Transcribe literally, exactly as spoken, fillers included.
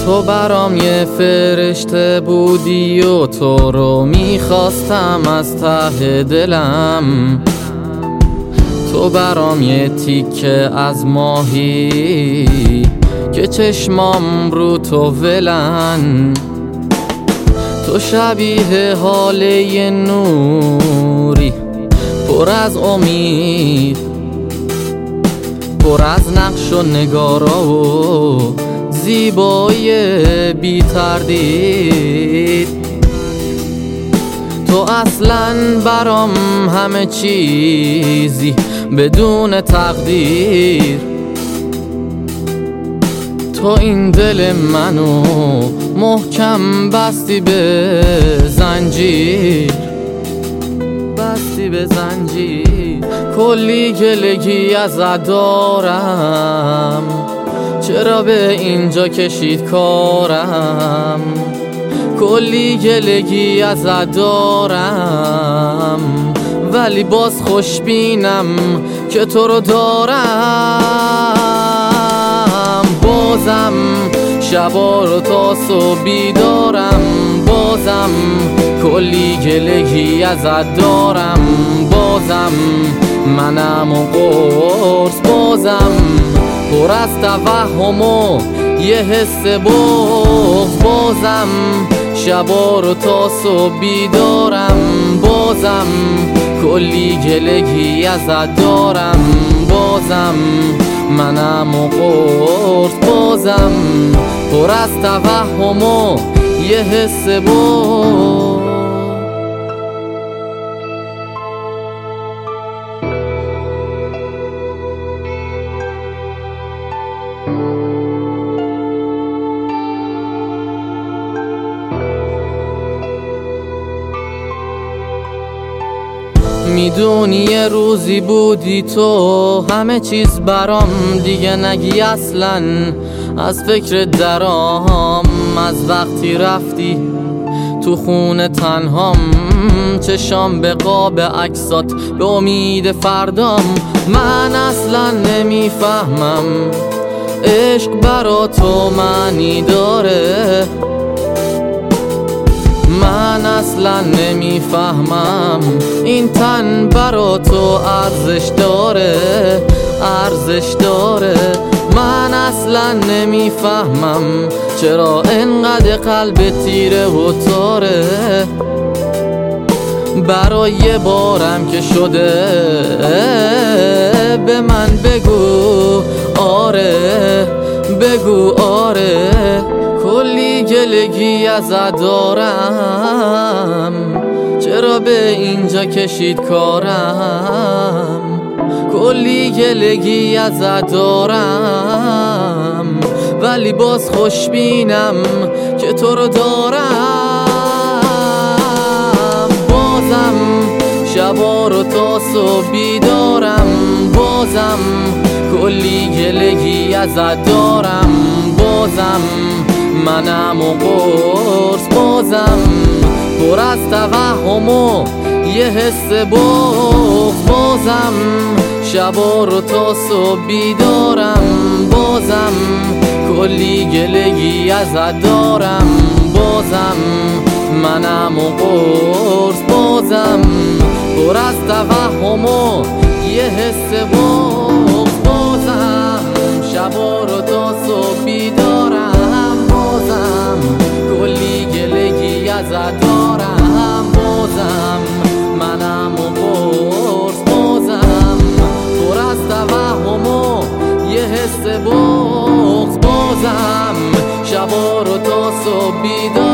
تو برام یه فرشته بودی و تو رو میخواستم از ته دلم. تو برام یه تیکه از ماهی که چشمام رو تو ولن. تو شبیه حاله نوری پر از امید، پر از نقش و نگارا و زیبایی بی تردید. تو اصلاً برام همه چیزی بدون تقدیر. تو این دل منو محکم بستی به زنجیر، بستی به زنجیر. کلی گلگی ازت دارم، چرا به اینجا کشید کارم. کلی گلگی ازت دارم ولی باز خوشبینم که تو رو دارم. بازم شبا رو تا صبح بیدارم، بازم کلی گلگی ازت دارم. بازم منم و قرص، بازم پر از توهم و یه حس بغض. بازم شبا رو تا صبح بیدارم، بازم کلی گلگی ازت دارم. بازم منم و قرص، بازم پر از توهم و یه حس بغض. میدونی یه روزی بودی تو همه چیز برام، دیگه نگی اصلاً از فکر درام. از وقتی رفتی تو خونه تنهام، چشام به قاب عکسات به امید فردام. من اصلاً نمیفهمم عشق برا تو معنی داره. من اصلا نمیفهمم این تن برا تو ارزش داره، ارزش داره. من اصلا نمیفهمم چرا انقدر قلب تیره و تاره. برای یه بارم که شده به من بگو آره، بگو آره. کلی گلگی ازت دارم، چرا به اینجا کشید کارم. کلی گلگی ازت دارم ولی باز خوشبینم که تو رو دارم. بازم شبا رو تا صبح بیدارم، بازم کلی گلگی ازت دارم. بازم منم و قرص، بازم پر از توهم و یه حس بغض. بازم شبا رو تا صبح بیدارم، بازم کلی گلگی ازت دارم. بازم منم و قرص، بازم پر از توهم و یه حس بغض. بازم شبا رو تا صبح بیدارم، بازم کلی گلگی ازت دارم. بازم منم و قرص، بازم پر از توهم و یه حس بغض. بازم شبا رو تا صبح بیدارم.